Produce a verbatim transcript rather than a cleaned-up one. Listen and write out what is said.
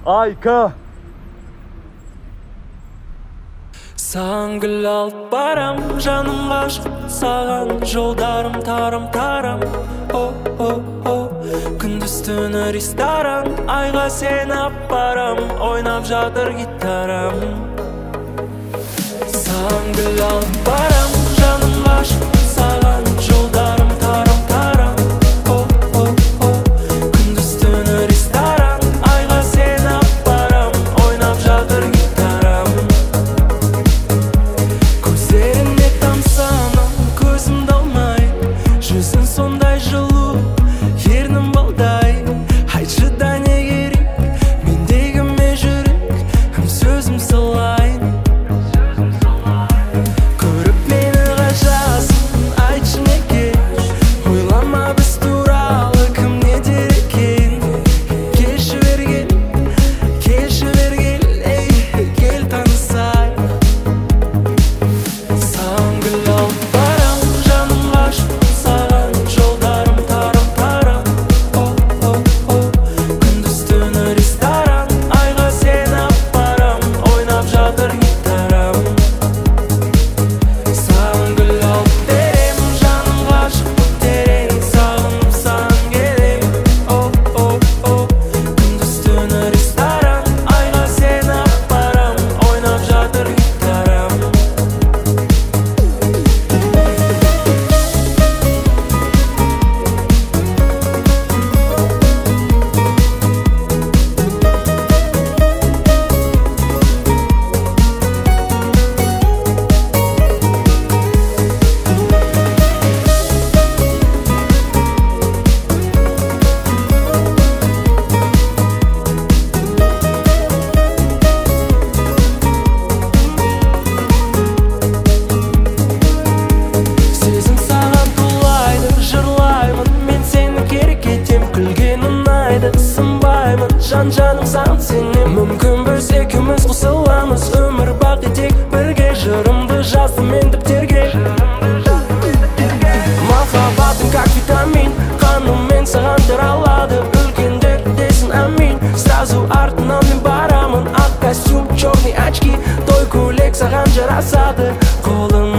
Айка. Саған гүл алып барам, жаным ғашық саған, жолдарым тарам-тарам. О-о-о, күндіз түні ресторан, айға сен апарам, ойнап жатыр гитарам. Саған гүл алып барам, жаным ғашық саған, жолдарым тарам-тарам. О-о-о, күндіз түні ресторан, айға сен апарам, ойнап жатыр гитарам. Көздеріне тамсанам, көзім далмай, жүзің сондай жылу, ернім балдай. Айтшы да не керек, мендегі ме жүрек, кім сөзім салайын. Көріп мені ғажасын, айтшы неге, ойлама біз туралы кім не дер екен. Келші бергел, келші бергел, ей, кел танысайық. Саған гүл алып барам, жаным ғашық саған, жолдарым тарам-тарам. О-о-о, күндіз түні ресторан, айға сен апарам, ойнап жатыр гитарам. Саған гүл алып берем, жаным ғашық терең, сағынып саған келем. О-о-о, күндіз түні ресторан, айға сен апарам, ойнап жатыр гитарам. Сезім саған тулайды, жырлаймын, мен сені керек етем, күлген ұнайды, сынбаймын, жан-жаным саған сенем. Мүмкін біз екеуміз қосыламыз, өмір бақи тек бірге, жырымды жаздым мен дәптерге. Махаббатым как витамин, қаныммен саған таралады, үлкендер десін амин. Сразу артынан мен барамын, ақ костюм, черный очки, той көйлек саған жарасады, қолың